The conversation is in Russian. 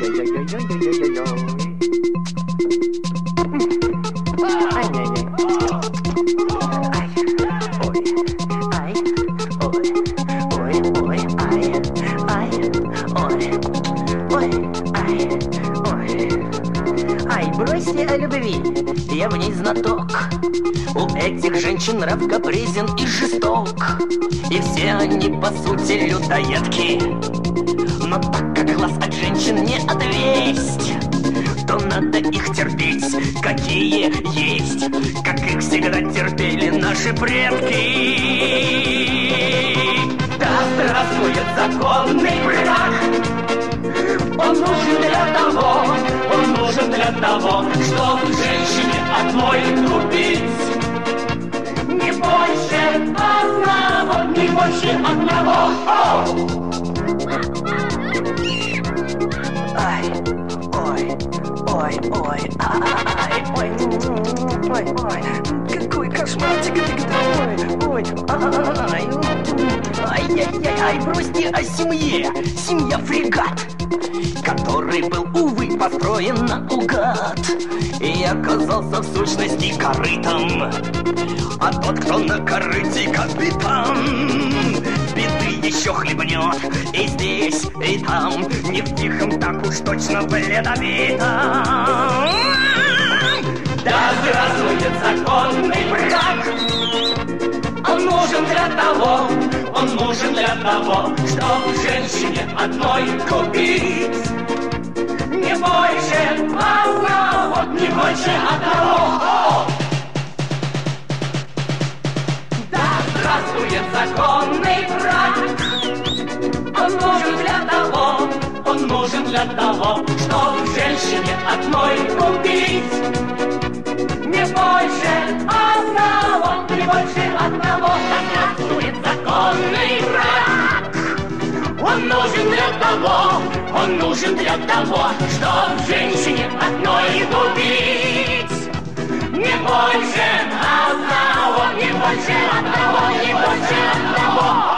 Бросьте о любви, я в ней знаток. У этих женщин нрав капризен и жесток, и все они по сути людоедки. Но так как глаз от женщин не отвесть, то надо их терпеть, какие есть, как их всегда терпели наши предки. Да здравствует законный брак! Он нужен для того, чтобы женщине одной купить. Не больше одного, не больше одного. Ай, ой, ой, ой, ай, ой, ой, ой, какой кошмарчик, ой, ай, ай-яй-яй, бросьте о семье, семья фрегат, который был, увы, построен наугад и оказался в сущности корытом. А тот, кто на корыте капитан, беды еще хлебнет и здесь, и там, не в тихом, так уж точно в ледовитом. Да здравствует законный брак! Он нужен для того, чтобы женщине одной купить. Не больше одного, не больше одного. Да здравствует законный брак! Он нужен для того, чтобы женщине одной купить. Не больше одного, не больше одного. Да здравствует законный брак! Он нужен для того, чтобы женщине одной купить. Не больше одного, не больше одного, не больше одного.